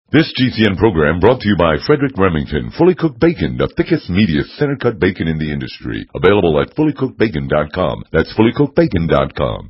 This GCN program brought to you by Frederick Remington. Fully cooked bacon, the thickest, meatiest, center-cut bacon in the industry. Available at fullycookedbacon.com. That's fullycookedbacon.com.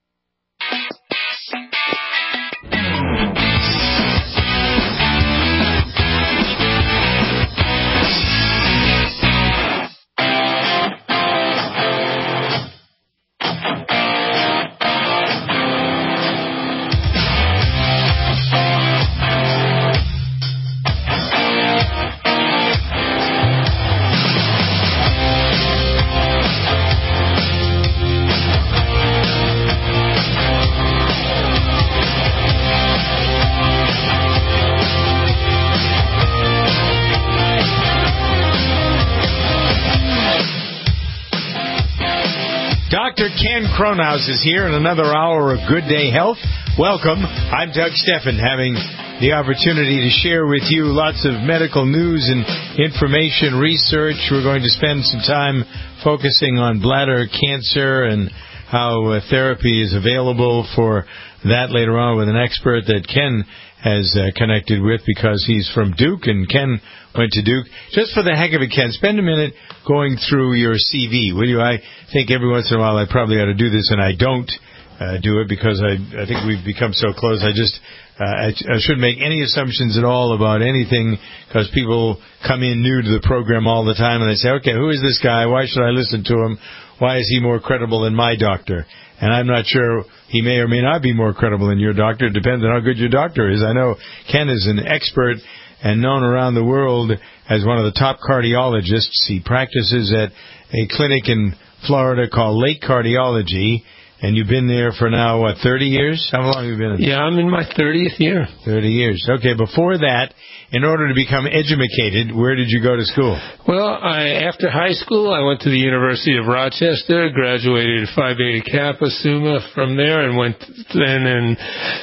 Dr. Ken Cronhaus is here in another hour of Good Day Health. Welcome. I'm Doug Steffen, having the opportunity to share with you lots of medical news and information, research. We're going to spend some time focusing on bladder cancer and how therapy is available for that later on with an expert that Ken has connected with because he's from Duke, and Ken went to Duke. Just for the heck of it, Ken, spend a minute going through your CV, will you? I think every once in a while I probably ought to do this, and I don't do it because I think we've become so close. I shouldn't make any assumptions at all about anything because people come in new to the program all the time, and they say, okay, who is this guy? Why should I listen to him? Why is he more credible than my doctor? And I'm not sure he may or may not be more credible than your doctor. It depends on how good your doctor is. I know Ken is an expert and known around the world as one of the top cardiologists. He practices at a clinic in Florida called Lake Cardiology. And you've been there for now, 30 years? How long have you been in there? Yeah, I'm in my 30th year. 30 years. Okay, before that, in order to become edumacated, where did you go to school? Well, after high school, I went to the University of Rochester, graduated Phi Beta Kappa Summa from there, and went then and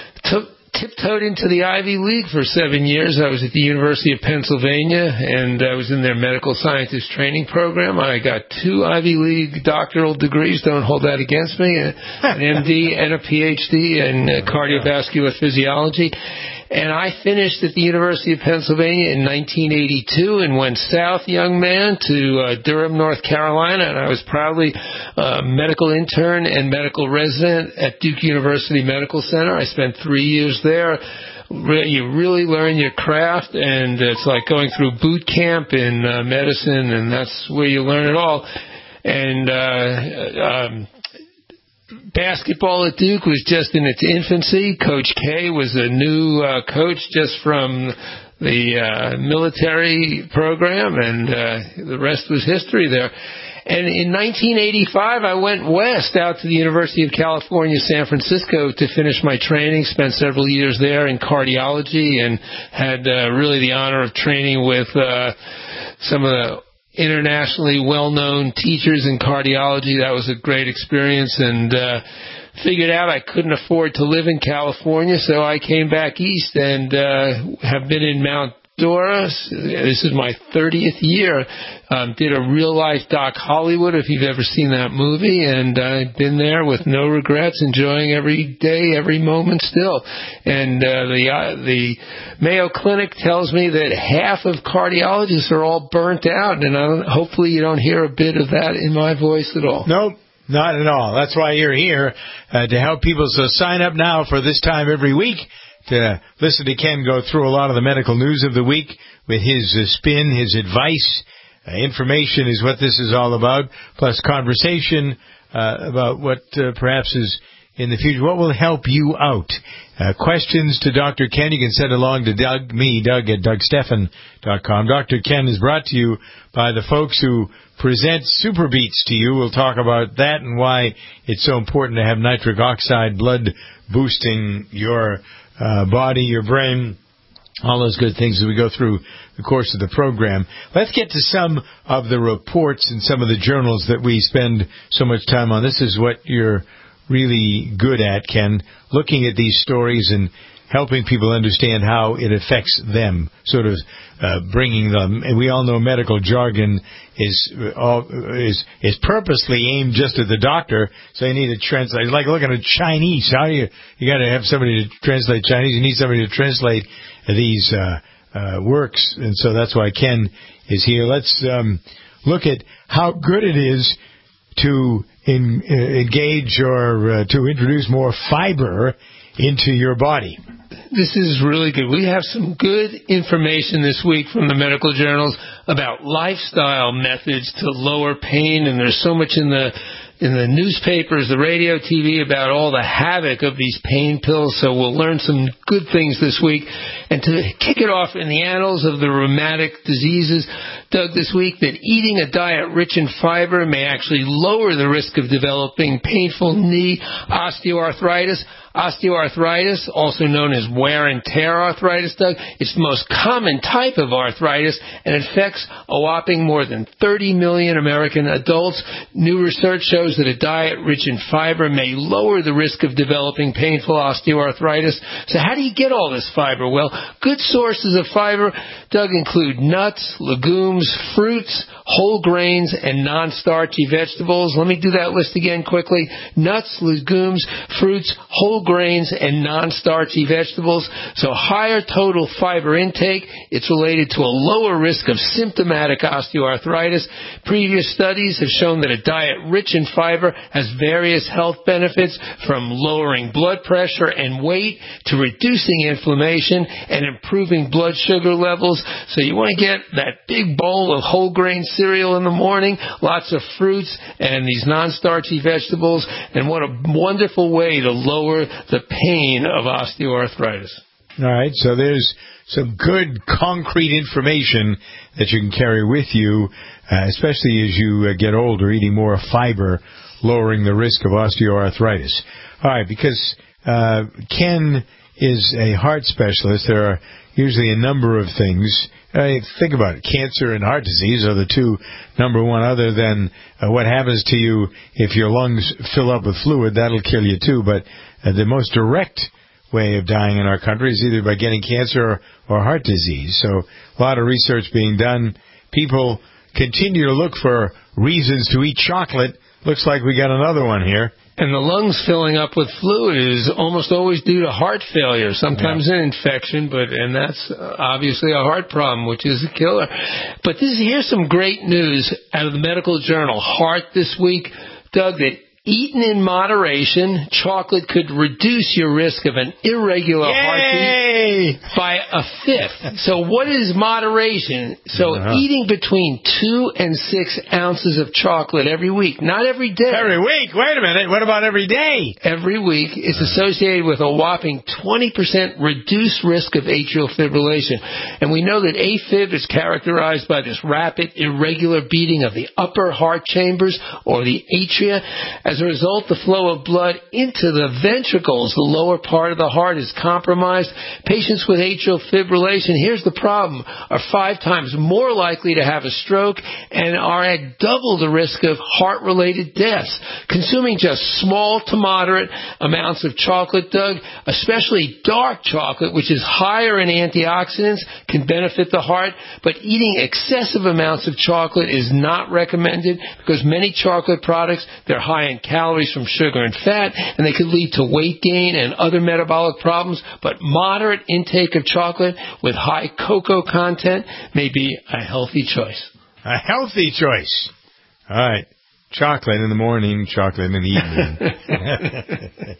tiptoed into the Ivy League for 7 years. I was at the University of Pennsylvania, and I was in their medical scientist training program. I got 2 Ivy League doctoral degrees. Don't hold that against me. An MD and a PhD in cardiovascular physiology. And I finished at the University of Pennsylvania in 1982 and went south, young man, to Durham, North Carolina. And I was proudly medical intern and medical resident at Duke University Medical Center. I spent 3 years there. You really learn your craft, and it's like going through boot camp in medicine, and that's where you learn it all. And basketball at Duke was just in its infancy. Coach K was a new coach just from the military program, and the rest was history there. And in 1985, I went west out to the University of California, San Francisco to finish my training, spent several years there in cardiology, and had really the honor of training with some of the internationally well-known teachers in cardiology. That was a great experience, and figured out I couldn't afford to live in California, so I came back east and have been in Mount Dora. This is my 30th year. Did a real-life Doc Hollywood, if you've ever seen that movie, and I've been there with no regrets, enjoying every day, every moment still. And the Mayo Clinic tells me that half of cardiologists are all burnt out, and hopefully you don't hear a bit of that in my voice at all. Nope. Not at all. That's why you're here, to help people. So sign up now for this time every week to listen to Ken go through a lot of the medical news of the week with his spin, his advice. Information is what this is all about, plus conversation about what perhaps is in the future. What will help you out? Questions to Dr. Ken, you can send along to Doug at DougSteffen.com. Dr. Ken is brought to you by the folks who present Super Beats to you. We'll talk about that and why it's so important to have nitric oxide, blood boosting your body, your brain, all those good things as we go through the course of the program. Let's get to some of the reports and some of the journals that we spend so much time on. This is what you're really good at, Ken, looking at these stories and helping people understand how it affects them, sort of bringing them. And we all know medical jargon is purposely aimed just at the doctor, so you need to translate. It's like looking at Chinese. How you got to have somebody to translate Chinese. You need somebody to translate these works, and so that's why Ken is here. Let's look at how good it is to engage or to introduce more fiber into your body. This is really good. We have some good information this week from the medical journals about lifestyle methods to lower pain, and there's so much in the newspapers, the radio, TV about all the havoc of these pain pills, so we'll learn some good things this week. And to kick it off in the annals of the rheumatic diseases, Doug, this week, that eating a diet rich in fiber may actually lower the risk of developing painful knee osteoarthritis. Osteoarthritis, also known as wear and tear arthritis, Doug, it's the most common type of arthritis, and it affects a whopping more than 30 million American adults. New research shows that a diet rich in fiber may lower the risk of developing painful osteoarthritis. So how do you get all this fiber? Well, good sources of fiber, Doug, include nuts, legumes, fruits, whole grains, and non-starchy vegetables. Let me do that list again quickly. Nuts, legumes, fruits, whole grains, and non-starchy vegetables. So higher total fiber intake, it's related to a lower risk of symptomatic osteoarthritis. Previous studies have shown that a diet rich in fiber has various health benefits, from lowering blood pressure and weight to reducing inflammation and improving blood sugar levels. So you want to get that big bowl of whole grain cereal in the morning, lots of fruits and these non-starchy vegetables, and what a wonderful way to lower the pain of osteoarthritis. All right, so there's some good concrete information that you can carry with you, especially as you get older, eating more fiber, lowering the risk of osteoarthritis. All right, because Ken is a heart specialist, there are usually a number of things. Think about it. Cancer and heart disease are the two number one, other than what happens to you if your lungs fill up with fluid. That'll kill you too. But the most direct way of dying in our country is either by getting cancer or heart disease. So a lot of research being done. People continue to look for reasons to eat chocolate. Looks like we got another one here. And the lungs filling up with fluid is almost always due to heart failure, sometimes an infection, and that's obviously a heart problem, which is a killer. But here's some great news out of the medical journal Heart this week, Doug, that eaten in moderation, chocolate could reduce your risk of an irregular heartbeat by a fifth. So what is moderation? So eating between 2 and 6 ounces of chocolate every week, not every day. Every week? Wait a minute. What about every day? Every week is associated with a whopping 20% reduced risk of atrial fibrillation. And we know that AFib is characterized by this rapid, irregular beating of the upper heart chambers, or the atria. As a result, the flow of blood into the ventricles, the lower part of the heart, is compromised. Patients with atrial fibrillation, here's the problem, are 5 times more likely to have a stroke and are at double the risk of heart-related deaths. Consuming just small to moderate amounts of chocolate, Doug, especially dark chocolate, which is higher in antioxidants, can benefit the heart, but eating excessive amounts of chocolate is not recommended, because many chocolate products, they're high in calories from sugar and fat, and they could lead to weight gain and other metabolic problems. But moderate intake of chocolate with high cocoa content may be a healthy choice. A healthy choice. All right. Chocolate in the morning, chocolate in the evening.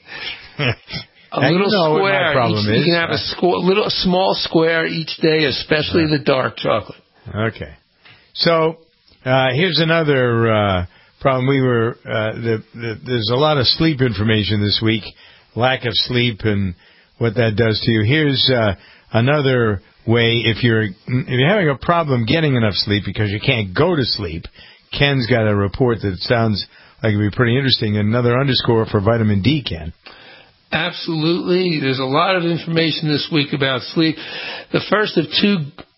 A little square. You can have a small square each day, especially the dark chocolate. Okay. So here's another problem. There's a lot of sleep information this week, lack of sleep and what that does to you. Here's another way. If you're having a problem getting enough sleep because you can't go to sleep, Ken's got a report that sounds like it'd be pretty interesting. Another underscore for vitamin D, Ken. Absolutely. There's a lot of information this week about sleep. The first of 2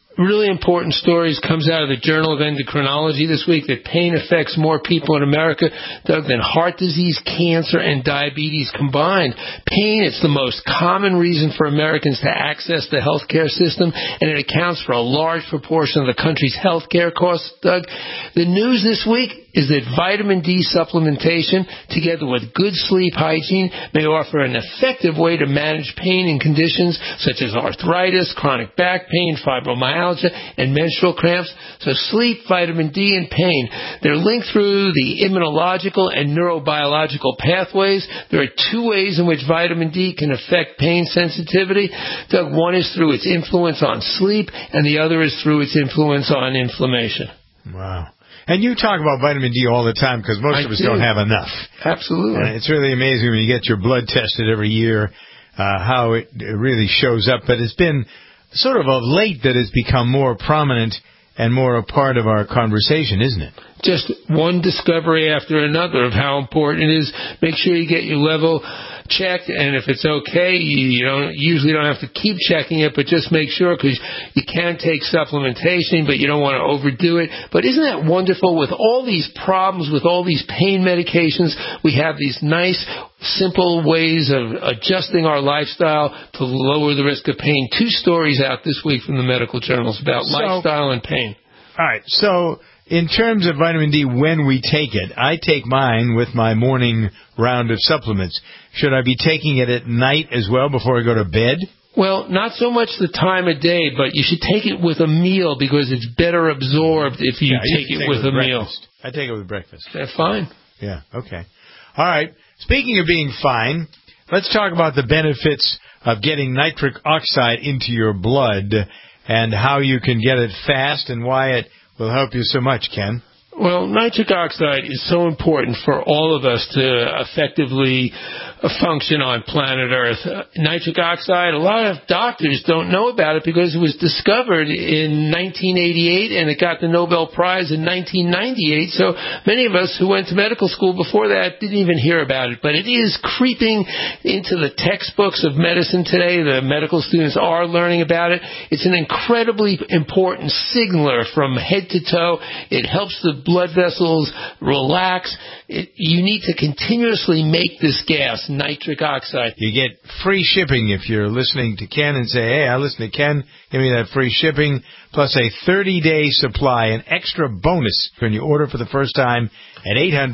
really important stories comes out of the Journal of Endocrinology this week that pain affects more people in America, Doug, than heart disease, cancer, and diabetes combined. Pain is the most common reason for Americans to access the healthcare system, and it accounts for a large proportion of the country's healthcare costs, Doug. The news this week is that vitamin D supplementation, together with good sleep hygiene, may offer an effective way to manage pain in conditions such as arthritis, chronic back pain, fibromyalgia, and menstrual cramps. So sleep, vitamin D, and pain, they're linked through the immunological and neurobiological pathways. There are two ways in which vitamin D can affect pain sensitivity. Doug, one is through its influence on sleep, and the other is through its influence on inflammation. Wow. And you talk about vitamin D all the time because most of us don't have enough. Absolutely. And it's really amazing when you get your blood tested every year, how it really shows up. But it's been sort of late that it's become more prominent and more a part of our conversation, isn't it? Just one discovery after another of how important it is. Make sure you get your level checked, and if it's okay, you usually don't have to keep checking it, but just make sure, because you can take supplementation, but you don't want to overdo it. But isn't that wonderful? With all these problems, with all these pain medications, we have these nice, simple ways of adjusting our lifestyle to lower the risk of pain. 2 stories out this week from the medical journals about lifestyle and pain. All right, so in terms of vitamin D, when we take it, I take mine with my morning round of supplements. Should I be taking it at night as well before I go to bed? Well, not so much the time of day, but you should take it with a meal because it's better absorbed if you take it with a meal. I take it with breakfast. That's fine. Yeah, okay. All right. Speaking of being fine, let's talk about the benefits of getting nitric oxide into your blood and how you can get it fast and why it will help you so much, Ken. Well, nitric oxide is so important for all of us to effectively function on planet Earth. Nitric oxide, a lot of doctors don't know about it because it was discovered in 1988 and it got the Nobel Prize in 1998. So many of us who went to medical school before that didn't even hear about it. But it is creeping into the textbooks of medicine today. The medical students are learning about it. It's an incredibly important signaler from head to toe. It helps the blood vessels relax. You need to continuously make this gas, nitric oxide. You get free shipping if you're listening to Ken and say, hey, I listen to Ken, give me that free shipping, plus a 30-day supply, an extra bonus when you order for the first time at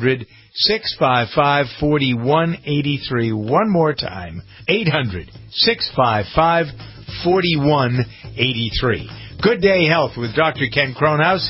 800-655-4183. One more time, 800-655-4183. Good Day Health with Dr. Ken Kronhaus.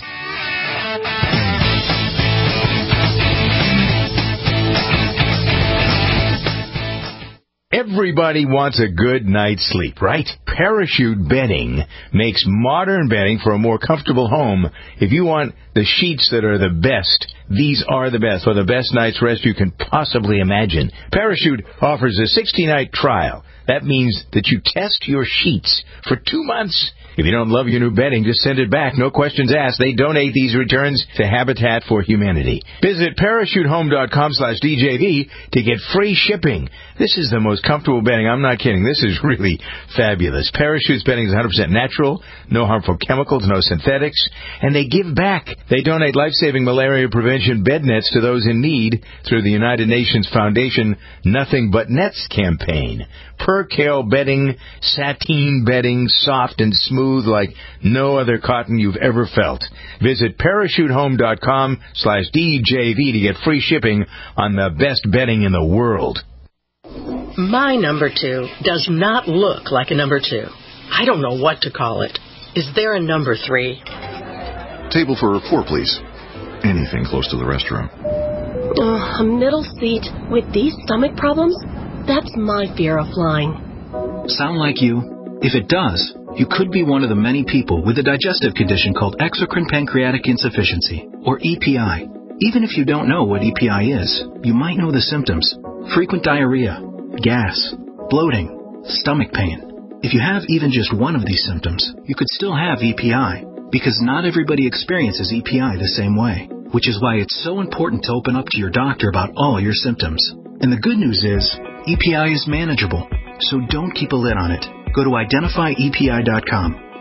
Everybody wants a good night's sleep, right? Parachute bedding makes modern bedding for a more comfortable home. If you want the sheets that are the best, these are the best, or the best night's rest you can possibly imagine. Parachute offers a 60-night trial. That means that you test your sheets for 2 months. If you don't love your new bedding, just send it back. No questions asked. They donate these returns to Habitat for Humanity. Visit parachutehome.com/DJV to get free shipping. This is the most comfortable bedding. I'm not kidding. This is really fabulous. Parachute's bedding is 100% natural, no harmful chemicals, no synthetics, and they give back. They donate life-saving malaria prevention bed nets to those in need through the United Nations Foundation Nothing But Nets campaign. Percale bedding, sateen bedding, soft and smooth like no other cotton you've ever felt. Visit parachutehome.com/DJV to get free shipping on the best bedding in the world. My number 2 does not look like a number 2. I don't know what to call it. Is there a number 3? Table for 4, please. Anything close to the restroom. A middle seat with these stomach problems? That's my fear of flying. Sound like you? If it does, you could be one of the many people with a digestive condition called exocrine pancreatic insufficiency, or EPI. Even if you don't know what EPI is, you might know the symptoms: frequent diarrhea, gas, bloating, stomach pain. If you have even just one of these symptoms, you could still have EPI, because not everybody experiences EPI the same way, which is why it's so important to open up to your doctor about all your symptoms. And the good news is, EPI is manageable, so don't keep a lid on it. Go to identifyepi.com.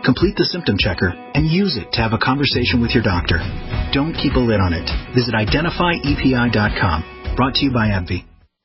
Complete the symptom checker and use it to have a conversation with your doctor. Don't keep a lid on it. Visit identifyepi.com. Brought to you by AbbVie.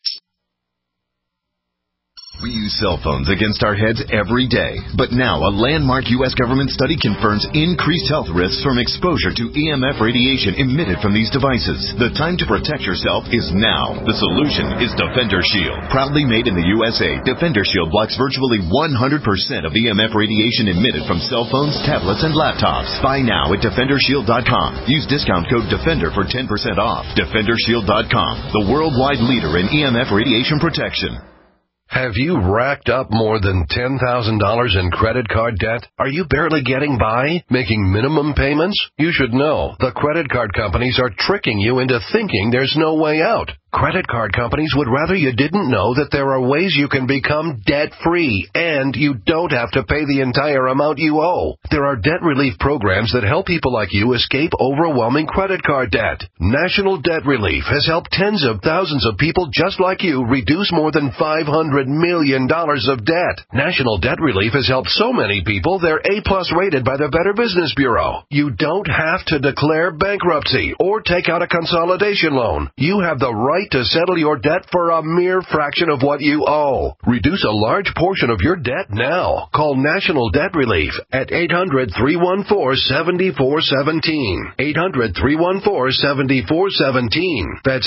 We use cell phones against our heads every day. But now, a landmark U.S. government study confirms increased health risks from exposure to EMF radiation emitted from these devices. The time to protect yourself is now. The solution is Defender Shield. Proudly made in the USA, Defender Shield blocks virtually 100% of EMF radiation emitted from cell phones, tablets, and laptops. Buy now at DefenderShield.com. Use discount code DEFENDER for 10% off. DefenderShield.com, the worldwide leader in EMF radiation protection. Have you racked up more than $10,000 in credit card debt? Are you barely getting by, making minimum payments? You should know the credit card companies are tricking you into thinking there's no way out. Credit card companies would rather you didn't know that there are ways you can become debt-free, and you don't have to pay the entire amount you owe. There are debt relief programs that help people like you escape overwhelming credit card debt. National Debt Relief has helped tens of thousands of people just like you reduce more than $500 million of debt. National Debt Relief has helped so many people they're A-plus rated by the Better Business Bureau. You don't have to declare bankruptcy or take out a consolidation loan. You have the right to settle your debt for a mere fraction of what you owe. Reduce a large portion of your debt now. Call National Debt Relief at 800-314-7417. 800-314-7417. That's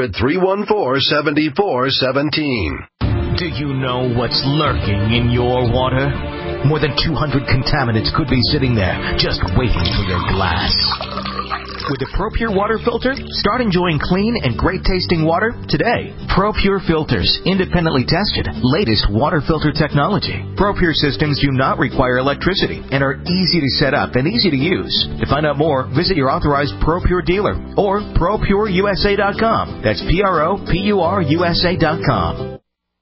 800-314-7417. Do you know what's lurking in your water? More than 200 contaminants could be sitting there, just waiting for your glass. With the ProPure water filter, start enjoying clean and great-tasting water today. ProPure filters, independently tested, latest water filter technology. ProPure systems do not require electricity and are easy to set up and easy to use. To find out more, visit your authorized ProPure dealer or ProPureUSA.com. That's ProPureUSA.com.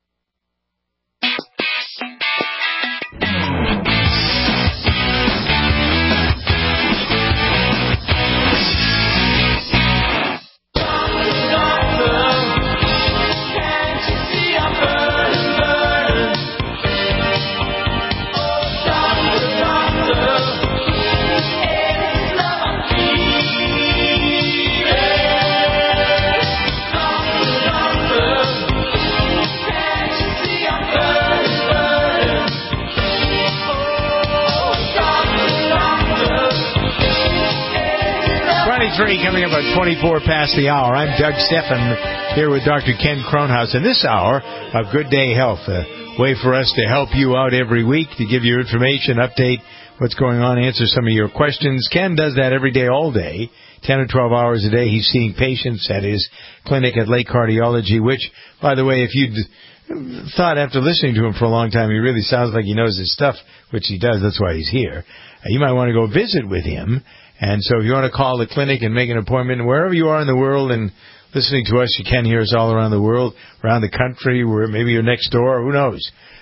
Coming up at 24 past the hour. I'm Doug Steffen here with Dr. Ken Kronhaus. In this hour of Good Day Health, a way for us to help you out every week, to give you information, update what's going on, answer some of your questions. Ken does that every day, all day, 10 or 12 hours a day. He's seeing patients at his clinic at Lake Cardiology, which, by the way, if you'd thought after listening to him for a long time, he really sounds like he knows his stuff, which he does. That's why he's here. You might want to go visit with him. And so if you want to call the clinic and make an appointment, wherever you are in the world and listening to us, you can hear us all around the world, around the country, where maybe you're next door, who knows.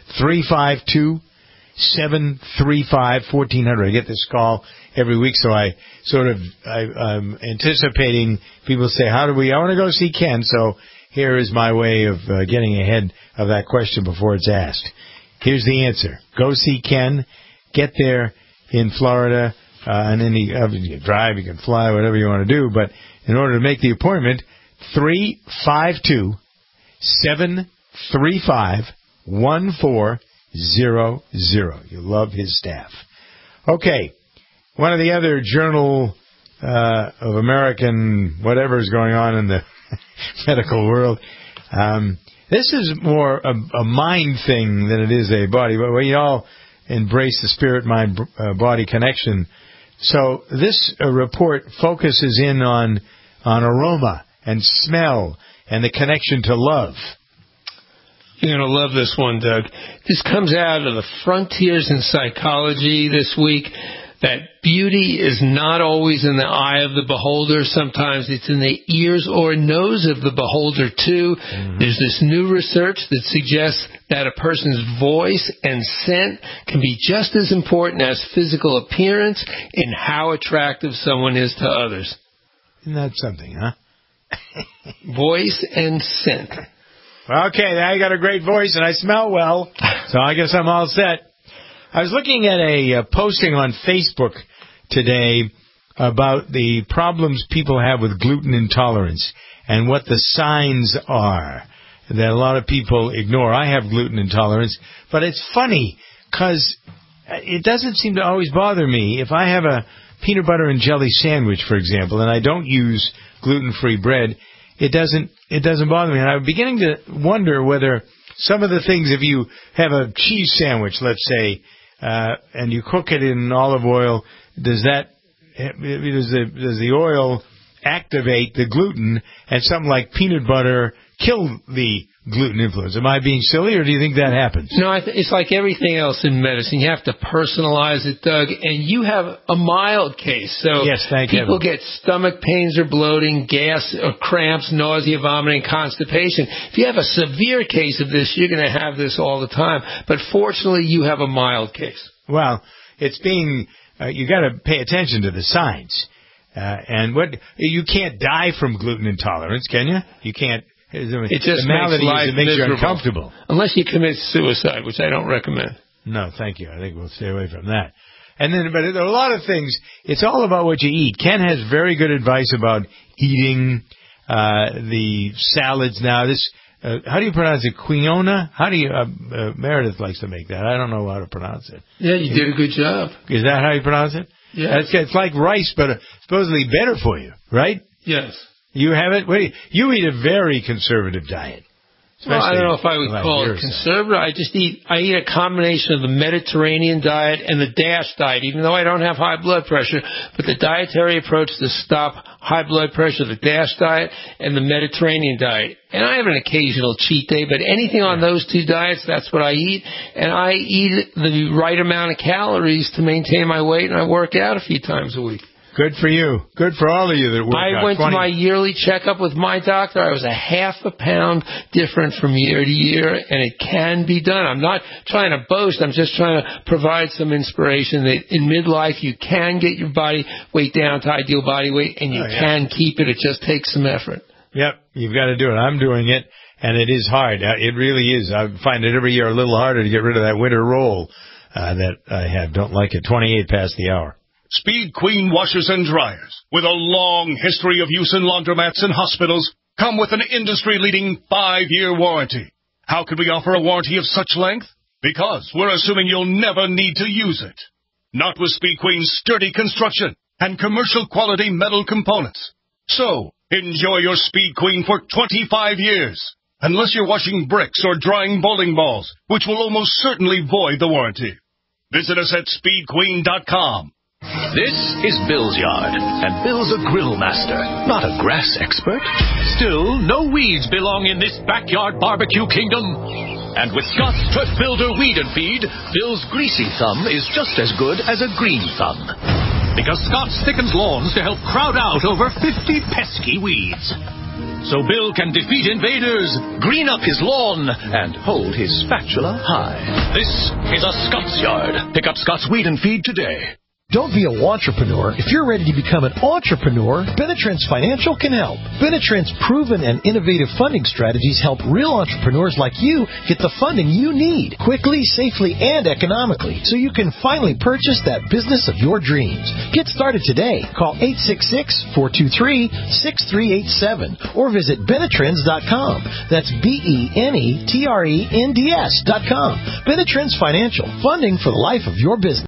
352-735-1400. I get this call every week, so I'm anticipating people say, I want to go see Ken. So here is my way of getting ahead of that question before it's asked. Here's the answer. Go see Ken. Get there in Florida. And then you can drive, you can fly, whatever you want to do. But in order to make the appointment, 352-735-1400. You love his staff. Okay. One of the other Journal of American whatever is going on in the medical world. This is more a mind thing than it is a body. But we all embrace the spirit-mind-body connection. So this report focuses in on aroma and smell and the connection to love. You're going to love this one, Doug. This comes out of the Frontiers in Psychology this week, that beauty is not always in the eye of the beholder. Sometimes it's in the ears or nose of the beholder, too. Mm-hmm. There's this new research that suggests that a person's voice and scent can be just as important as physical appearance in how attractive someone is to others. Isn't that something, huh? Voice and scent. Okay, I got a great voice and I smell well, so I guess I'm all set. I was looking at a posting on Facebook today about the problems people have with gluten intolerance and what the signs are that a lot of people ignore. I have gluten intolerance, but it's funny because it doesn't seem to always bother me. If I have a peanut butter and jelly sandwich, for example, and I don't use gluten-free bread, it doesn't bother me. And I'm beginning to wonder whether some of the things, if you have a cheese sandwich, let's say, and you cook it in olive oil, does the oil activate the gluten, and something like peanut butter kill the gluten influence? Am I being silly, or do you think that happens? No, it's like everything else in medicine. You have to personalize it, Doug, and you have a mild case. So yes, people get stomach pains or bloating, gas or cramps, nausea, vomiting, constipation. If you have a severe case of this, you're going to have this all the time. But fortunately, you have a mild case. Well, it's being you got to pay attention to the signs. And you can't die from gluten intolerance, can you? You can't. It just makes life makes you uncomfortable. Unless you commit suicide, which I don't recommend. No, thank you. I think we'll stay away from that. And then, but there are a lot of things. It's all about what you eat. Ken has very good advice about eating the salads now. How do you pronounce it? Quinoa? How do you? Meredith likes to make that. I don't know how to pronounce it. Yeah, you did a good job. Is that how you pronounce it? Yeah. It's like rice, but supposedly better for you, right? Yes. You have it? You eat a very conservative diet. Well, I don't know if I would call it conservative. I eat a combination of the Mediterranean diet and the DASH diet, even though I don't have high blood pressure. But the dietary approach to stop high blood pressure, the DASH diet and the Mediterranean diet. And I have an occasional cheat day, but anything on those two diets, that's what I eat. And I eat the right amount of calories to maintain my weight, and I work out a few times a week. Good for you. Good for all of you that work out. I went to my yearly checkup with my doctor. I was a half a pound different from year to year, and it can be done. I'm not trying to boast. I'm just trying to provide some inspiration that in midlife you can get your body weight down to ideal body weight, and you can keep it. It just takes some effort. Yep, you've got to do it. I'm doing it, and it is hard. It really is. I find it every year a little harder to get rid of that winter roll that I have. Don't like it. 28 past the hour. Speed Queen washers and dryers, with a long history of use in laundromats and hospitals, come with an industry-leading 5-year warranty. How could we offer a warranty of such length? Because we're assuming you'll never need to use it. Not with Speed Queen's sturdy construction and commercial-quality metal components. So, enjoy your Speed Queen for 25 years. Unless you're washing bricks or drying bowling balls, which will almost certainly void the warranty. Visit us at speedqueen.com. This is Bill's yard, and Bill's a grill master, not a grass expert. Still, no weeds belong in this backyard barbecue kingdom. And with Scott's Turf Builder Weed and Feed, Bill's greasy thumb is just as good as a green thumb. Because Scott thickens lawns to help crowd out over 50 pesky weeds. So Bill can defeat invaders, green up his lawn, and hold his spatula high. This is a Scott's yard. Pick up Scott's Weed and Feed today. Don't be a wantrepreneur. If you're ready to become an entrepreneur, Benetrends Financial can help. Benetrends' proven and innovative funding strategies help real entrepreneurs like you get the funding you need quickly, safely, and economically so you can finally purchase that business of your dreams. Get started today. Call 866-423-6387 or visit Benetrends.com. That's BENETRENDS.com. Benetrends Financial, funding for the life of your business.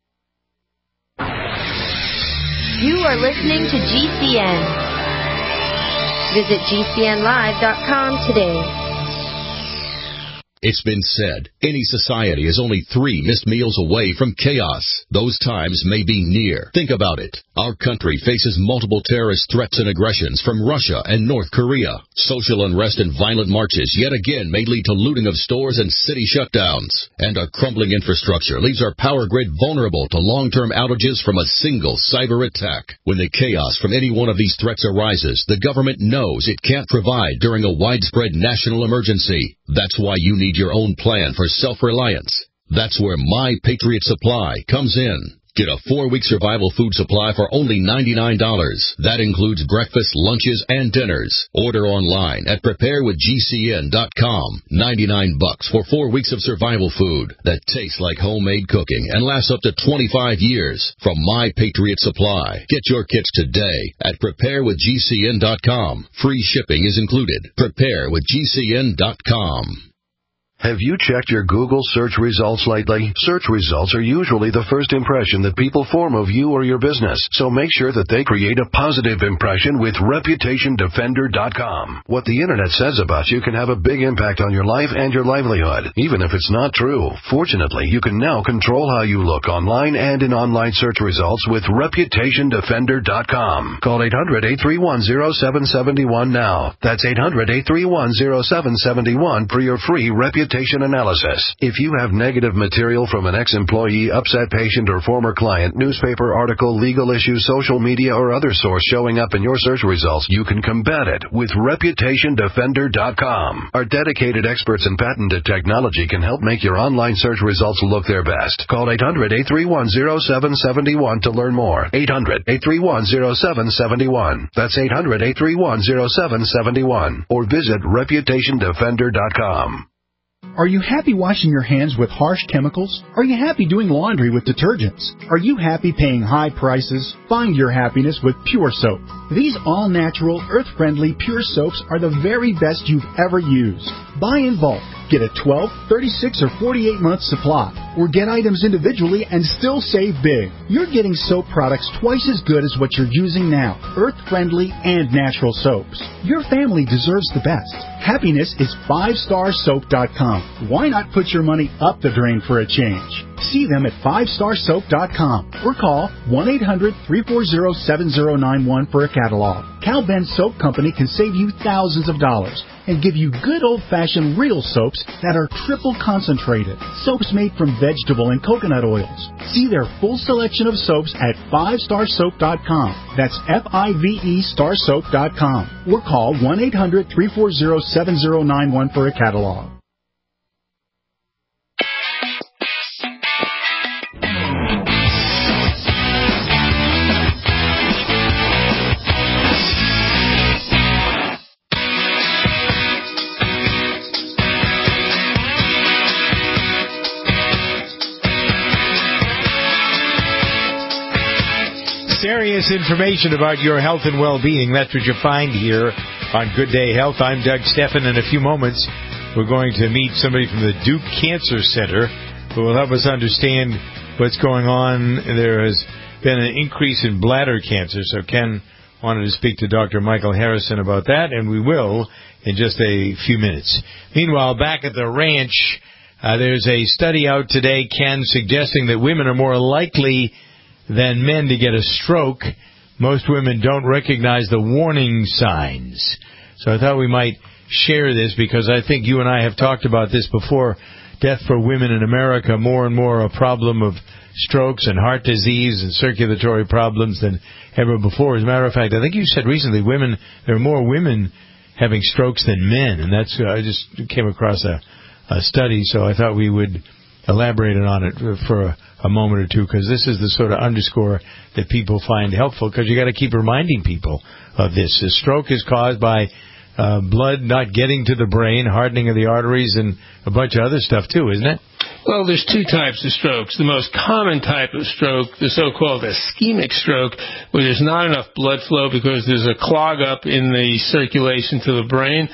You are listening to GCN. Visit GCNlive.com today. It's been said, any society is only 3 missed meals away from chaos. Those times may be near. Think about it. Our country faces multiple terrorist threats and aggressions from Russia and North Korea. Social unrest and violent marches yet again may lead to looting of stores and city shutdowns. And our crumbling infrastructure leaves our power grid vulnerable to long-term outages from a single cyber attack. When the chaos from any one of these threats arises, the government knows it can't provide during a widespread national emergency. That's why you need your own plan for self-reliance. That's where My Patriot Supply comes in. Get a 4-week survival food supply for only $99. That includes breakfast, lunches, and dinners. Order online at preparewithgcn.com. $99 for 4 weeks of survival food that tastes like homemade cooking and lasts up to 25 years. From My Patriot Supply. Get your kits today at preparewithgcn.com. Free shipping is included. Preparewithgcn.com. Have you checked your Google search results lately? Search results are usually the first impression that people form of you or your business, so make sure that they create a positive impression with ReputationDefender.com. What the Internet says about you can have a big impact on your life and your livelihood, even if it's not true. Fortunately, you can now control how you look online and in online search results with ReputationDefender.com. Call 800-831-0771 now. That's 800-831-0771 for your free reputation analysis. If you have negative material from an ex-employee, upset patient, or former client, newspaper article, legal issue, social media, or other source showing up in your search results, you can combat it with ReputationDefender.com. Our dedicated experts in patented technology can help make your online search results look their best. Call 800-831-0771 to learn more. 800-831-0771. That's 800-831-0771. Or visit ReputationDefender.com. Are you happy washing your hands with harsh chemicals? Are you happy doing laundry with detergents? Are you happy paying high prices? Find your happiness with Pure Soap. These all-natural, earth-friendly Pure Soaps are the very best you've ever used. Buy in bulk. Get a 12, 36, or 48-month supply. Or get items individually and still save big. You're getting soap products twice as good as what you're using now. Earth-friendly and natural soaps. Your family deserves the best. Happiness is 5starsoap.com. Why not put your money up the drain for a change? See them at 5starsoap.com or call 1-800-340-7091 for a catalog. Cal Ben Soap Company can save you thousands of dollars and give you good old-fashioned real soaps that are triple concentrated. Soaps made from vegetable and coconut oils. See their full selection of soaps at 5starsoap.com. That's F-I-V-E starsoap.com. Or call 1-800-340-7091 for a catalog. Serious information about your health and well-being. That's what you find here on Good Day Health. I'm Doug Steffen. In a few moments, we're going to meet somebody from the Duke Cancer Center who will help us understand what's going on. There has been an increase in bladder cancer, so Ken wanted to speak to Dr. Michael Harrison about that, and we will in just a few minutes. Meanwhile, back at the ranch, there's a study out today, Ken, suggesting that women are more likely than men to get a stroke. Most women don't recognize the warning signs. So I thought we might share this because I think you and I have talked about this before. Death for women in America, more and more a problem of strokes and heart disease and circulatory problems than ever before. As a matter of fact, I think you said recently there are more women having strokes than men, and that's I just came across a study, so I thought we would elaborate on it for a moment or two, because this is the sort of underscore that people find helpful, because you got to keep reminding people of this. A stroke is caused by blood not getting to the brain, hardening of the arteries, and a bunch of other stuff too, isn't it? Well, there's two types of strokes. The most common type of stroke, the so-called ischemic stroke, where there's not enough blood flow because there's a clog up in the circulation to the brain.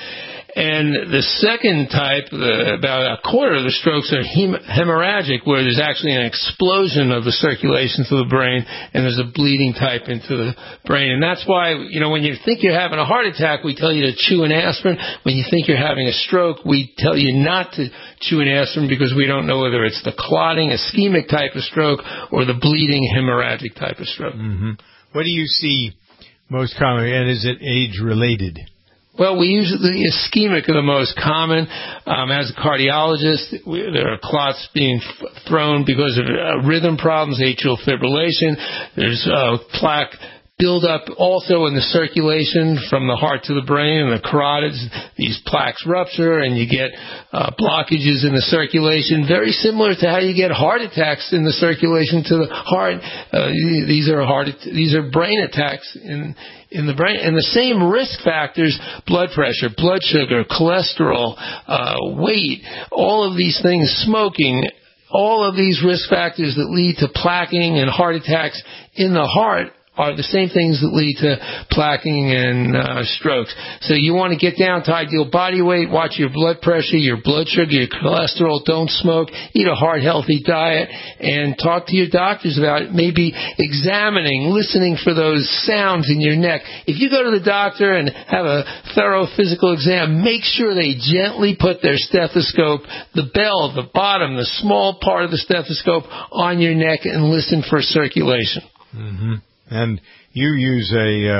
And the second type, about a quarter of the strokes are hemorrhagic, where there's actually an explosion of the circulation to the brain, and there's a bleeding type into the brain. And that's why, when you think you're having a heart attack, we tell you to chew an aspirin. When you think you're having a stroke, we tell you not to chew an aspirin, because we don't know whether it's the clotting, ischemic type of stroke, or the bleeding, hemorrhagic type of stroke. Mm-hmm. What do you see most commonly, and is it age-related? Well, we use the ischemic are the most common. As a cardiologist, there are clots being thrown because of rhythm problems, atrial fibrillation. There's plaque build up also in the circulation from the heart to the brain and the carotids. These plaques rupture and you get blockages in the circulation, very similar to how you get heart attacks in the circulation to the heart. These are brain attacks in the brain. And the same risk factors, blood pressure, blood sugar, cholesterol, weight, all of these things, smoking, all of these risk factors that lead to plaquing and heart attacks in the heart are the same things that lead to plaquing and strokes. So you want to get down to ideal body weight, watch your blood pressure, your blood sugar, your cholesterol, don't smoke, eat a heart healthy diet, and talk to your doctors about it. Maybe examining, listening for those sounds in your neck. If you go to the doctor and have a thorough physical exam, make sure they gently put their stethoscope, the bell, the bottom, the small part of the stethoscope on your neck and listen for circulation. Mm-hmm. And you use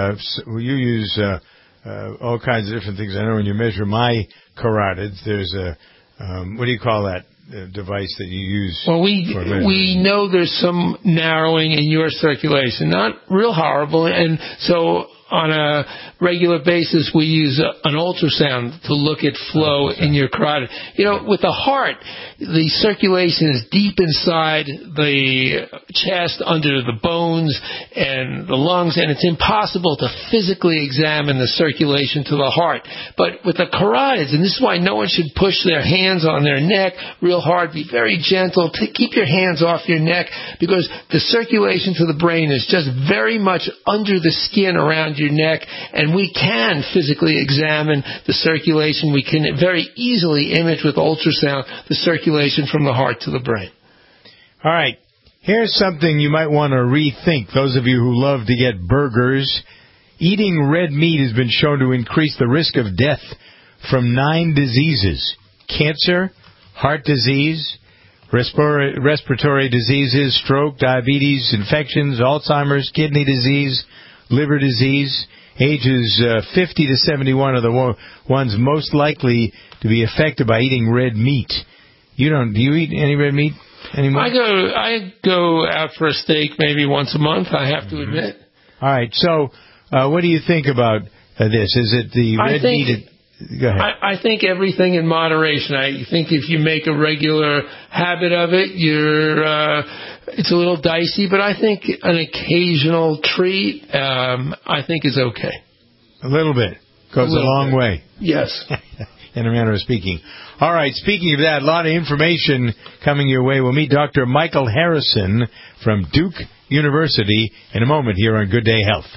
all kinds of different things. I know when you measure my carotids, there's a what do you call that device that you use? Well, we know there's some narrowing in your circulation, not real horrible, and so on a regular basis we use an ultrasound to look at flow in your carotid. You know, with the heart, the circulation is deep inside the chest, under the bones and the lungs, and it's impossible to physically examine the circulation to the heart. But with the carotids, and this is why no one should push their hands on their neck real hard, be very gentle, keep your hands off your neck, because the circulation to the brain is just very much under the skin around your neck, and we can physically examine the circulation. We can very easily image with ultrasound the circulation from the heart to the brain. All right. Here's something you might want to rethink. Those of you who love to get burgers, eating red meat has been shown to increase the risk of death from 9 diseases: cancer, heart disease, respiratory diseases, stroke, diabetes, infections, Alzheimer's, kidney disease, liver disease. Ages 50 to 71 are the ones most likely to be affected by eating red meat. Do you eat any red meat anymore? I go out for a steak maybe once a month, I have to admit. All right. So, what do you think about this? Is it the red meat? Go ahead. I think everything in moderation. I think if you make a regular habit of it, it's a little dicey, but I think an occasional treat, I think is okay. A little bit. Goes a long way. Yes. In a manner of speaking. All right, speaking of that, a lot of information coming your way. We'll meet Dr. Michael Harrison from Duke University in a moment here on Good Day Health.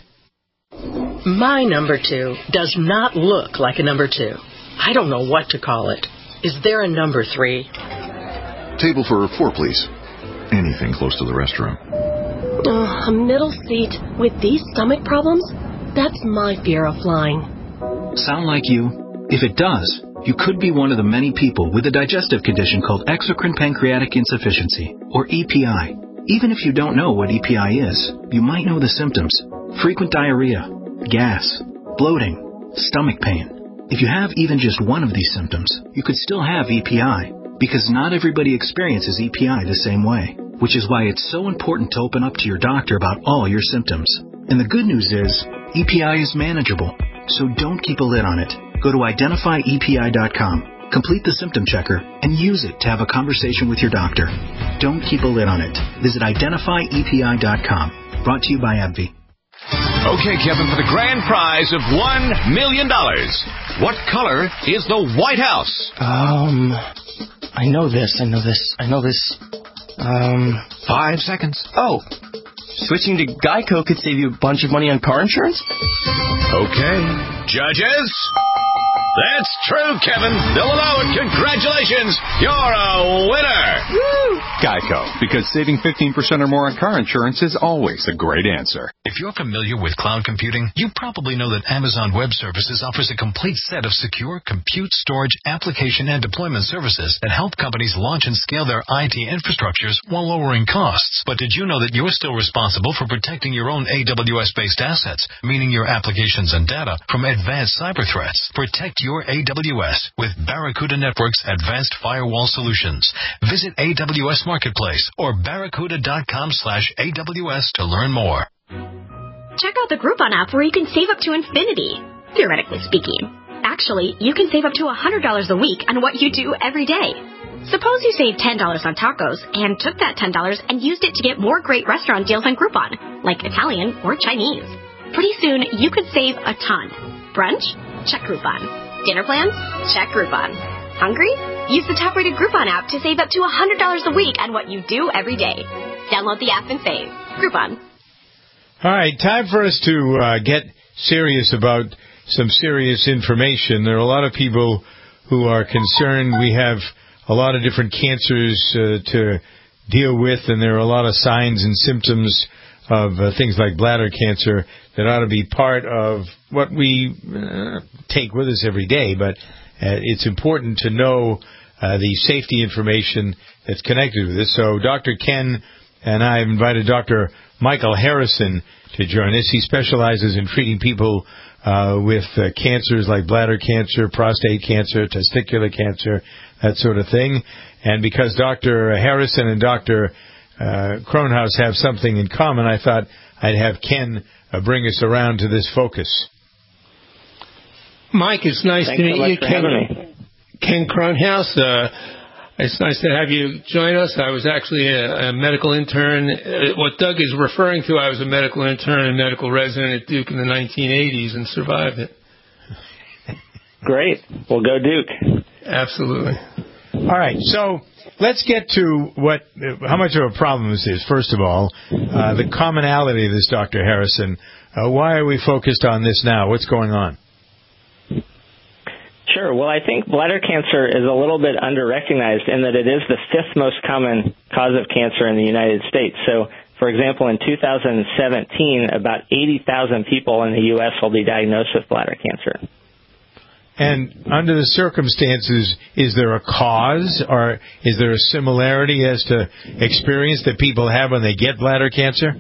My number 2 does not look like a number 2. I don't know what to call it. Is there a number 3? Table for 4, please. Anything close to the restroom. Oh, a middle seat with these stomach problems? That's my fear of flying. Sound like you? If it does, you could be one of the many people with a digestive condition called exocrine pancreatic insufficiency, or EPI. Even if you don't know what EPI is, you might know the symptoms: frequent diarrhea, gas, bloating, stomach pain. If you have even just one of these symptoms, you could still have EPI, because not everybody experiences EPI the same way, which is why it's so important to open up to your doctor about all your symptoms. And the good news is, EPI is manageable, so don't keep a lid on it. Go to identifyepi.com, complete the symptom checker, and use it to have a conversation with your doctor. Don't keep a lid on it. Visit identifyepi.com. Brought to you by AbbVie. Okay, Kevin, for the grand prize of $1 million. What color is the White House? I know this. 5 seconds. Oh, switching to Geico could save you a bunch of money on car insurance? Okay. Judges? That's true, Kevin. They'll allow it. Congratulations. You're a winner. Woo! Geico, because saving 15% or more on car insurance is always a great answer. If you're familiar with cloud computing, you probably know that Amazon Web Services offers a complete set of secure compute, storage, application, and deployment services that help companies launch and scale their IT infrastructures while lowering costs. But did you know that you're still responsible for protecting your own AWS-based assets, meaning your applications and data, from advanced cyber threats? Protect your AWS with Barracuda Network's advanced firewall solutions. Visit AWS Marketplace or barracuda.com/AWS to learn more. Check out the Groupon app where you can save up to infinity, theoretically speaking. Actually, you can save up to $100 a week on what you do every day. Suppose you saved $10 on tacos and took that $10 and used it to get more great restaurant deals on Groupon, like Italian or Chinese. Pretty soon, you could save a ton. Brunch? Check Groupon. Dinner plans? Check Groupon. Hungry? Use the top-rated Groupon app to save up to $100 a week on what you do every day. Download the app and save. Groupon. All right, time for us to get serious about some serious information. There are a lot of people who are concerned. We have a lot of different cancers to deal with, and there are a lot of signs and symptoms of things like bladder cancer that ought to be part of what we take with us every day. But it's important to know the safety information that's connected with this. So Dr. Ken and I have invited Dr. Michael Harrison to join us. He specializes in treating people with cancers like bladder cancer, prostate cancer, testicular cancer, that sort of thing. And because Dr. Harrison and Dr. Kronhaus have something in common, I thought I'd have Ken bring us around to this focus. Mike, it's nice to meet you. Ken Kronhaus. It's nice to have you join us. I was actually a medical intern. What Doug is referring to, I was a medical intern and medical resident at Duke in the 1980s and survived it. Great. Well, go Duke. Absolutely. All right, so let's get to how much of a problem this is. First of all, the commonality of this, Dr. Harrison. Why are we focused on this now? What's going on? Sure. Well, I think bladder cancer is a little bit under-recognized in that it is the fifth most common cause of cancer in the United States. So, for example, in 2017, about 80,000 people in the U.S. will be diagnosed with bladder cancer. And under the circumstances, is there a cause or is there a similarity as to experience that people have when they get bladder cancer?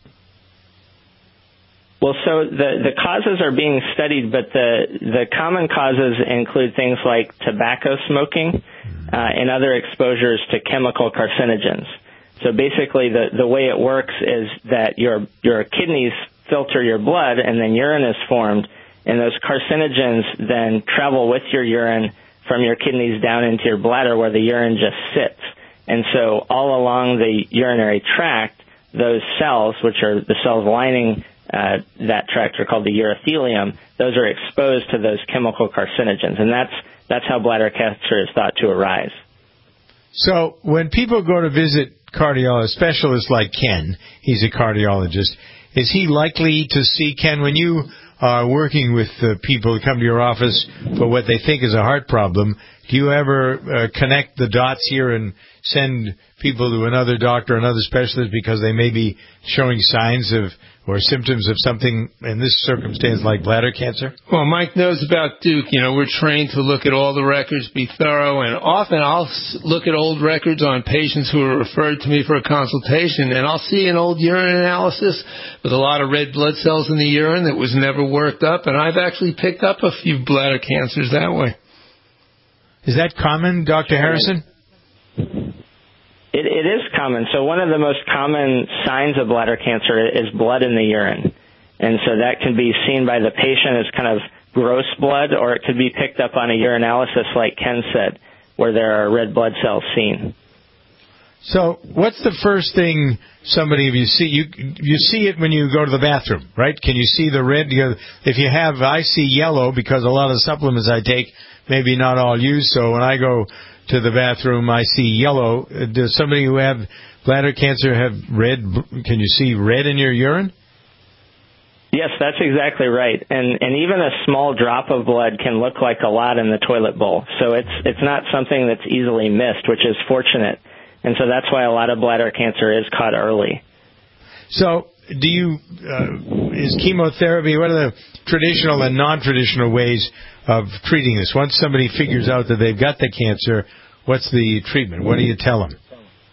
Well, so the causes are being studied, but the common causes include things like tobacco smoking and other exposures to chemical carcinogens. So basically the way it works is that your kidneys filter your blood and then urine is formed, and those carcinogens then travel with your urine from your kidneys down into your bladder where the urine just sits. And so all along the urinary tract, those cells, which are the cells lining that tract, are called the urothelium, those are exposed to those chemical carcinogens. And that's how bladder cancer is thought to arise. So when people go to visit specialists like Ken, he's a cardiologist, is he likely to see, Ken, when you are working with people who come to your office for what they think is a heart problem, do you ever connect the dots here and send people to another doctor, another specialist, because they may be showing signs of or symptoms of something in this circumstance like bladder cancer? Well, Mike knows about Duke. We're trained to look at all the records, be thorough, and often I'll look at old records on patients who are referred to me for a consultation, and I'll see an old urine analysis with a lot of red blood cells in the urine that was never worked up, and I've actually picked up a few bladder cancers that way. Is that common, Dr. Harrison? It is common. So one of the most common signs of bladder cancer is blood in the urine. And so that can be seen by the patient as kind of gross blood, or it could be picked up on a urinalysis like Ken said, where there are red blood cells seen. So what's the first thing somebody, if you see, you see it when you go to the bathroom, right? Can you see the red? I see yellow because a lot of the supplements I take, maybe not all used. So when I go to the bathroom, I see yellow. Does somebody who have bladder cancer have red? Can you see red in your urine? Yes, that's exactly right. And even a small drop of blood can look like a lot in the toilet bowl. So it's not something that's easily missed, which is fortunate. And so that's why a lot of bladder cancer is caught early. So is chemotherapy, what are the traditional and non-traditional ways of treating this? Once somebody figures out that they've got the cancer, what's the treatment? What do you tell them?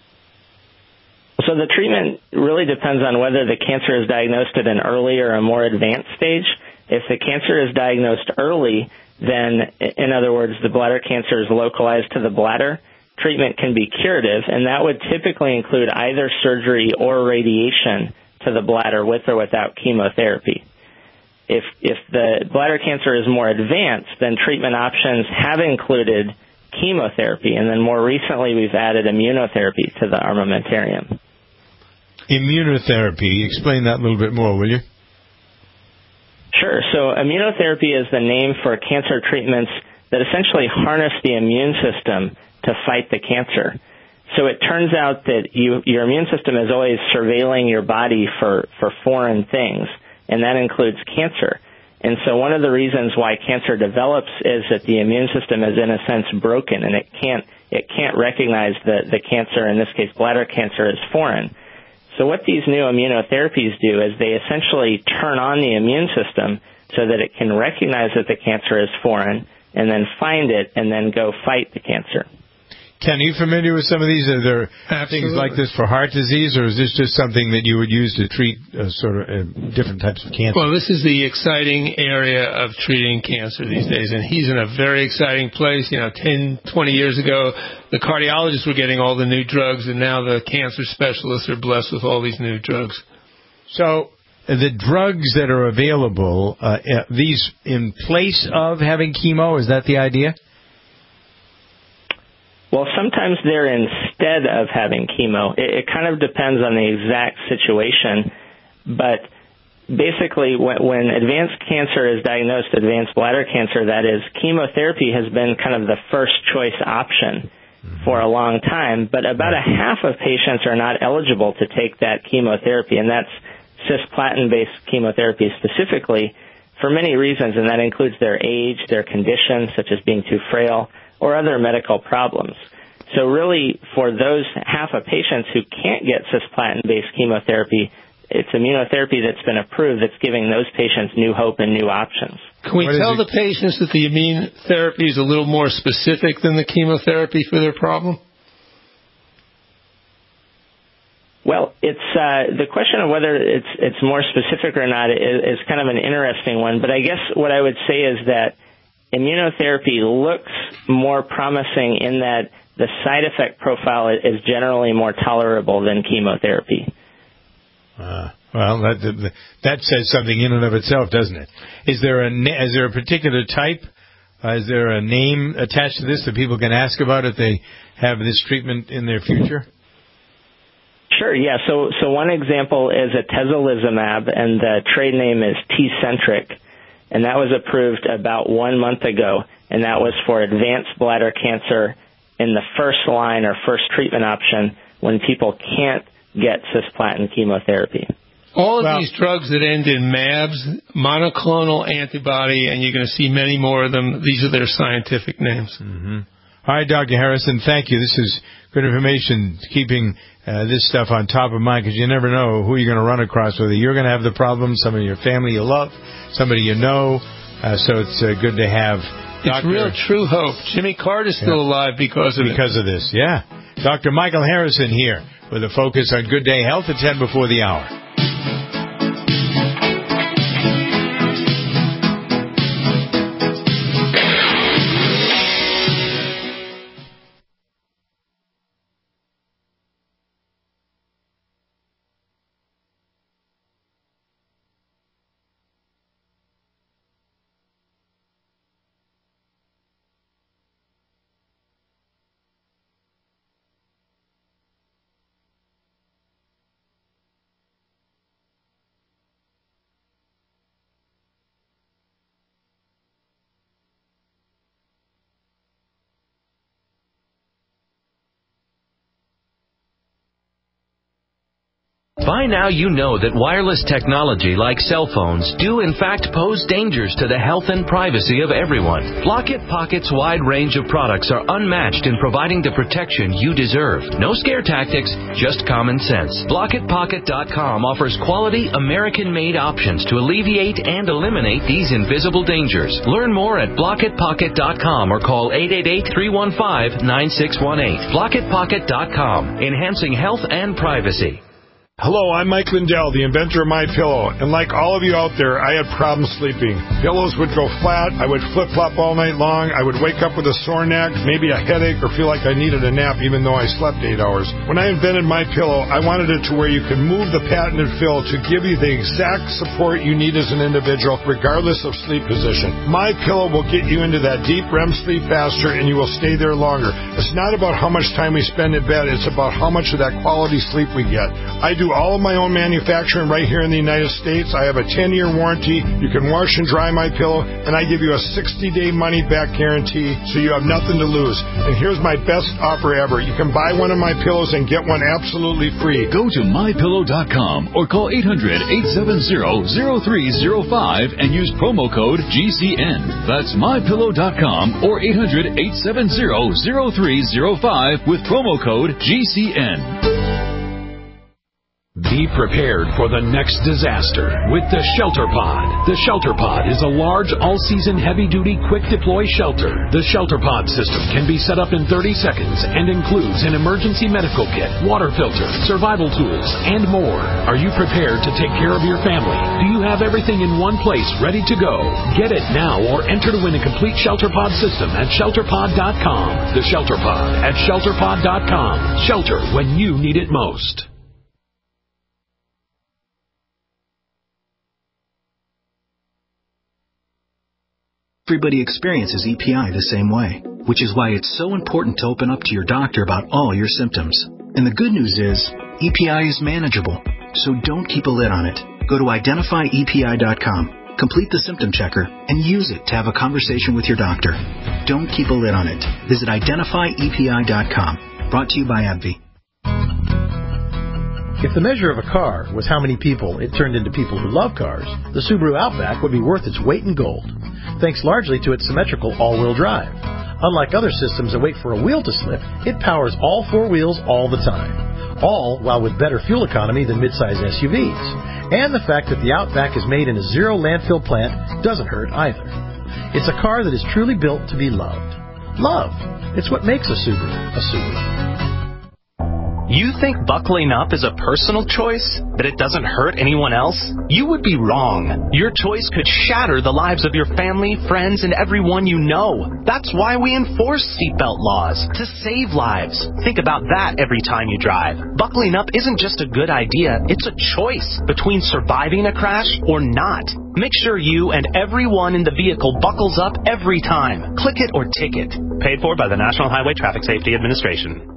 So the treatment really depends on whether the cancer is diagnosed at an early or a more advanced stage. If the cancer is diagnosed early, then, in other words, the bladder cancer is localized to the bladder, treatment can be curative, and that would typically include either surgery or radiation to the bladder with or without chemotherapy. If the bladder cancer is more advanced, then treatment options have included chemotherapy, and then more recently we've added immunotherapy to the armamentarium. Immunotherapy, explain that a little bit more, will you? Sure. So immunotherapy is the name for cancer treatments that essentially harness the immune system to fight the cancer. So it turns out that your immune system is always surveilling your body for foreign things, and that includes cancer. And so one of the reasons why cancer develops is that the immune system is in a sense broken, and it can't recognize the cancer, in this case bladder cancer, as foreign. So what these new immunotherapies do is they essentially turn on the immune system so that it can recognize that the cancer is foreign and then find it and then go fight the cancer. Ken, are you familiar with some of these? Are there things like this for heart disease, or is this just something that you would use to treat different types of cancer? Well, this is the exciting area of treating cancer these days, and he's in a very exciting place. 10, 20 years ago, the cardiologists were getting all the new drugs, and now the cancer specialists are blessed with all these new drugs. So the drugs that are available, these in place of having chemo, is that the idea? Well, sometimes they're instead of having chemo. It kind of depends on the exact situation. But basically, when advanced cancer is diagnosed, advanced bladder cancer, that is, chemotherapy has been kind of the first choice option for a long time. But about a half of patients are not eligible to take that chemotherapy, and that's cisplatin-based chemotherapy specifically, for many reasons, and that includes their age, their condition, such as being too frail, or other medical problems. So really, for those half of patients who can't get cisplatin-based chemotherapy, it's immunotherapy that's been approved that's giving those patients new hope and new options. Can we tell the patients that the immunotherapy is a little more specific than the chemotherapy for their problem? Well, it's the question of whether it's more specific or not is kind of an interesting one, but I guess what I would say is that immunotherapy looks more promising in that the side effect profile is generally more tolerable than chemotherapy. Well, that says something in and of itself, doesn't it? Is there a particular type? Is there a name attached to this that people can ask about if they have this treatment in their future? Sure, yeah. So one example is atezolizumab, and the trade name is Tecentriq. And that was approved about 1 month ago, and that was for advanced bladder cancer in the first line or first treatment option when people can't get cisplatin chemotherapy. All of these drugs that end in MABs, monoclonal antibody, and you're going to see many more of them. These are their scientific names. Mm-hmm. All right, Dr. Harrison, thank you. This is good information, keeping this stuff on top of mind, because you never know who you're going to run across, whether you're going to have the problem, somebody in your family you love, somebody you know. So it's good to have. It's real true hope. Jimmy Carter's still alive because of this. Yeah. Dr. Michael Harrison here with a focus on Good Day Health at 10 before the hour. By now you know that wireless technology like cell phones do in fact pose dangers to the health and privacy of everyone. Blockit Pocket's wide range of products are unmatched in providing the protection you deserve. No scare tactics, just common sense. BlockitPocket.com offers quality American-made options to alleviate and eliminate these invisible dangers. Learn more at BlockitPocket.com or call 888-315-9618. BlockitPocket.com, enhancing health and privacy. Hello, I'm Mike Lindell, the inventor of MyPillow, and like all of you out there, I had problems sleeping. Pillows would go flat, I would flip-flop all night long, I would wake up with a sore neck, maybe a headache, or feel like I needed a nap even though I slept 8 hours. When I invented MyPillow, I wanted it to where you could move the patented fill to give you the exact support you need as an individual, regardless of sleep position. MyPillow will get you into that deep REM sleep faster, and you will stay there longer. It's not about how much time we spend in bed, it's about how much of that quality sleep we get. I do all of my own manufacturing right here in the United States. I have a 10-year warranty. You can wash and dry MyPillow, and I give you a 60-day money-back guarantee, so you have nothing to lose. And here's my best offer ever. You can buy one of my pillows and get one absolutely free. Go to MyPillow.com or call 800-870-0305 and use promo code GCN. That's MyPillow.com or 800-870-0305 with promo code GCN. Be prepared for the next disaster with the Shelter Pod. The Shelter Pod is a large, all-season, heavy-duty, quick-deploy shelter. The Shelter Pod system can be set up in 30 seconds and includes an emergency medical kit, water filter, survival tools, and more. Are you prepared to take care of your family? Do you have everything in one place ready to go? Get it now or enter to win a complete Shelter Pod system at ShelterPod.com. The Shelter Pod at ShelterPod.com. Shelter when you need it most. Everybody experiences EPI the same way, which is why it's so important to open up to your doctor about all your symptoms. And the good news is, EPI is manageable, so don't keep a lid on it. Go to identifyepi.com, complete the symptom checker, and use it to have a conversation with your doctor. Don't keep a lid on it. Visit identifyepi.com. Brought to you by AbbVie. If the measure of a car was how many people it turned into people who love cars, the Subaru Outback would be worth its weight in gold, thanks largely to its symmetrical all-wheel drive. Unlike other systems that wait for a wheel to slip, it powers all four wheels all the time, all while with better fuel economy than midsize SUVs. And the fact that the Outback is made in a zero landfill plant doesn't hurt either. It's a car that is truly built to be loved. Love. It's what makes a Subaru a Subaru. You think buckling up is a personal choice, that it doesn't hurt anyone else? You would be wrong. Your choice could shatter the lives of your family, friends, and everyone you know. That's why we enforce seatbelt laws, to save lives. Think about that every time you drive. Buckling up isn't just a good idea, it's a choice between surviving a crash or not. Make sure you and everyone in the vehicle buckles up every time. Click it or ticket. Paid for by the National Highway Traffic Safety Administration.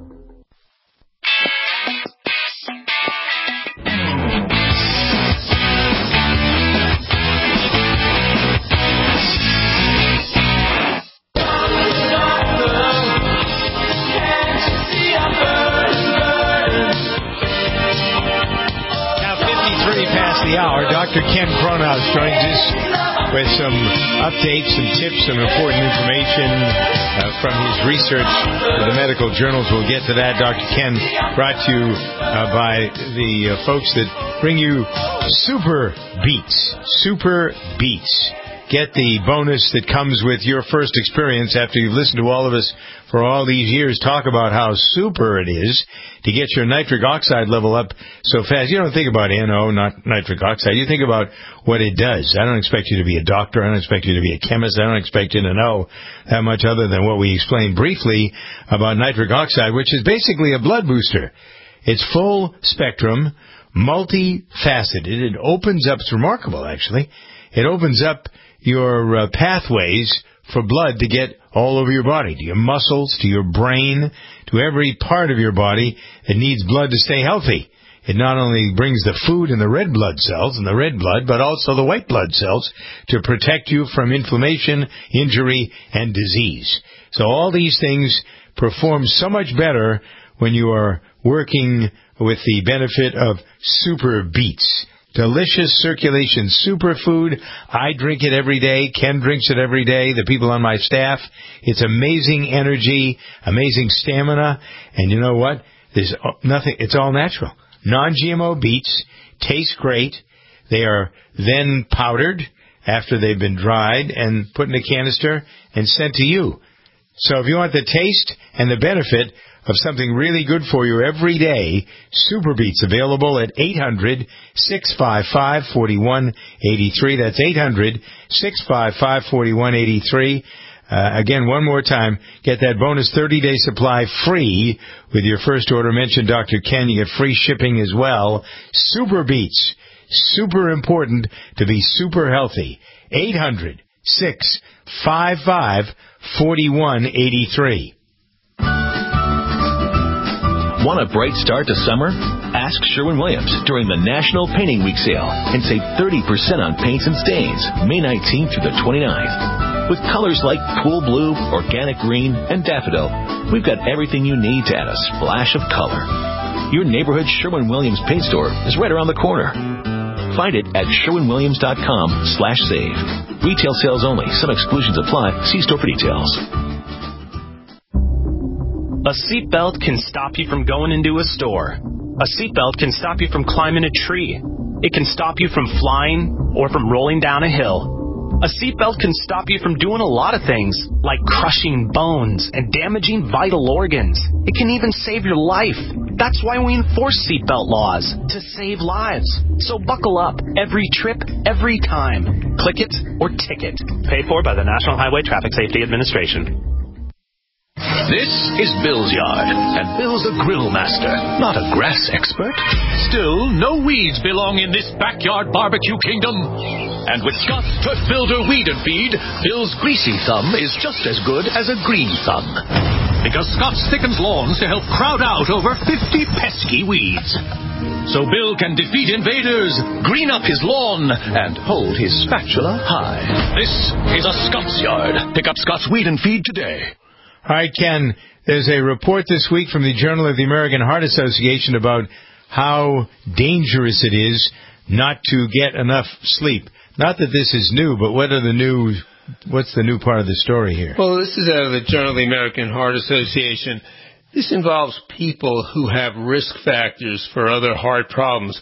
Hour. Dr. Ken Cronhaus joins us with some updates, some tips, some important information from his research for the medical journals. We'll get to that. Dr. Ken brought to you by the folks that bring you Super Beats. Super Beats. Get the bonus that comes with your first experience after you've listened to all of us for all these years talk about how super it is to get your nitric oxide level up so fast. You don't think about NO, not nitric oxide. You think about what it does. I don't expect you to be a doctor. I don't expect you to be a chemist. I don't expect you to know that much other than what we explained briefly about nitric oxide, which is basically a blood booster. It's full spectrum, multifaceted. It opens up, it's remarkable actually, it opens up your pathways for blood to get all over your body, to your muscles, to your brain, to every part of your body that needs blood to stay healthy. It not only brings the food and the red blood cells and the red blood, but also the white blood cells to protect you from inflammation, injury, and disease. So all these things perform so much better when you are working with the benefit of Super Beats. Delicious circulation superfood. I drink it every day. Ken drinks it every day. The people on my staff. It's amazing energy, amazing stamina. And you know what? There's nothing. It's all natural. Non-GMO beets. Taste great. They are then powdered after they've been dried and put in a canister and sent to you. So if you want the taste and the benefit of something really good for you every day, Super Beets, available at 800-655-4183. That's 800-655-4183. Again, one more time, get that bonus 30-day supply free with your first order. Mention Dr. Ken. You get free shipping as well. Super Beets. Super important to be super healthy. 800-655-4183. Want a bright start to summer? Ask Sherwin-Williams during the National Painting Week sale and save 30% on paints and stains May 19th through the 29th. With colors like cool blue, organic green, and daffodil, we've got everything you need to add a splash of color. Your neighborhood Sherwin-Williams paint store is right around the corner. Find it at sherwinwilliams.com/save. Retail sales only. Some exclusions apply. See store for details. A seatbelt can stop you from going into a store. A seatbelt can stop you from climbing a tree. It can stop you from flying or from rolling down a hill. A seatbelt can stop you from doing a lot of things, like crushing bones and damaging vital organs. It can even save your life. That's why we enforce seatbelt laws, to save lives. So buckle up every trip, every time. Click it or ticket. Paid for by the National Highway Traffic Safety Administration. This is Bill's Yard, and Bill's a grill master, not a grass expert. Still, no weeds belong in this backyard barbecue kingdom. And with Scott's Turf Builder Weed and Feed, Bill's greasy thumb is just as good as a green thumb. Because Scott thickens lawns to help crowd out over 50 pesky weeds. So Bill can defeat invaders, green up his lawn, and hold his spatula high. This is a Scott's Yard. Pick up Scott's Weed and Feed today. All right, Ken, there's a report this week from the Journal of the American Heart Association about how dangerous it is not to get enough sleep. Not that this is new, but what's the new part of the story here? Well, this is out of the Journal of the American Heart Association. This involves people who have risk factors for other heart problems.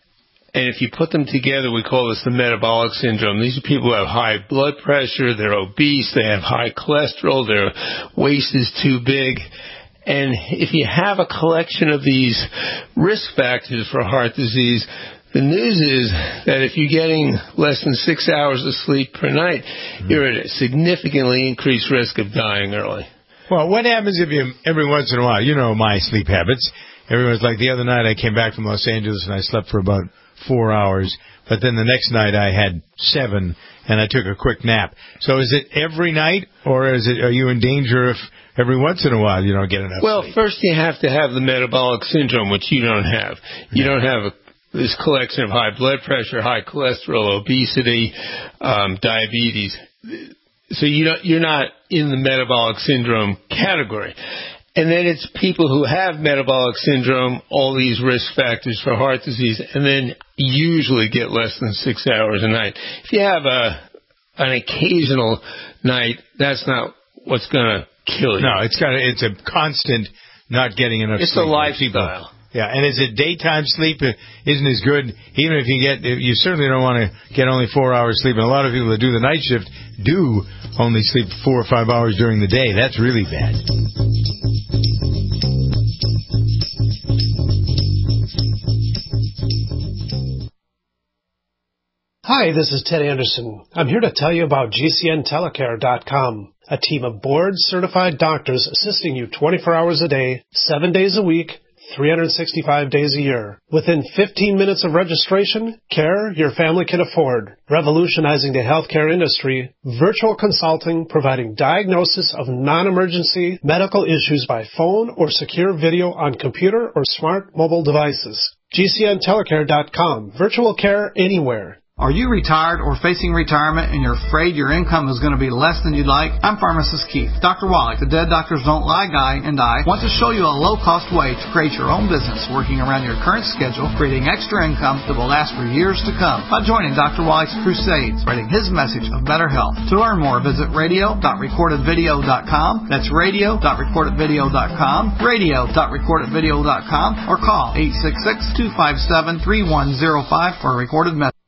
And if you put them together, we call this the metabolic syndrome. These are people who have high blood pressure, they're obese, they have high cholesterol, their waist is too big. And if you have a collection of these risk factors for heart disease, the news is that if you're getting less than 6 hours of sleep per night, you're at a significantly increased risk of dying early. Well, what happens if you, every once in a while, you know my sleep habits. Everyone's like, the other night I came back from Los Angeles and I slept for about 4 hours, but then the next night I had 7 and I took a quick nap. So is it every night, or are you in danger if every once in a while you don't get enough sleep? Well, first you have to have the metabolic syndrome, which you don't have. You don't have this collection of high blood pressure, high cholesterol, obesity, diabetes. So you're not in the metabolic syndrome category. And then it's people who have metabolic syndrome, all these risk factors for heart disease, and then usually get less than 6 hours a night. If you have an occasional night, that's not what's going to kill you. No, it's a constant not getting enough sleep. It's a lifestyle. Yeah, and is it daytime sleep isn't as good? Even if you certainly don't want to get only 4 hours sleep. And a lot of people that do the night shift do only sleep 4 or 5 hours during the day. That's really bad. Hi, this is Ted Anderson. I'm here to tell you about GCNtelecare.com, a team of board-certified doctors assisting you 24 hours a day, 7 days a week, 365 days a year. Within 15 minutes of registration, care your family can afford. Revolutionizing the healthcare industry, virtual consulting providing diagnosis of non-emergency medical issues by phone or secure video on computer or smart mobile devices. GCNtelecare.com. Virtual care anywhere. Are you retired or facing retirement and you're afraid your income is going to be less than you'd like? I'm Pharmacist Keith. Dr. Wallach, the Dead Doctors Don't Lie guy, and I want to show you a low-cost way to create your own business working around your current schedule, creating extra income that will last for years to come by joining Dr. Wallach's crusade, spreading his message of better health. To learn more, visit radio.recordedvideo.com. That's radio.recordedvideo.com, radio.recordedvideo.com, or call 866-257-3105 for a recorded message.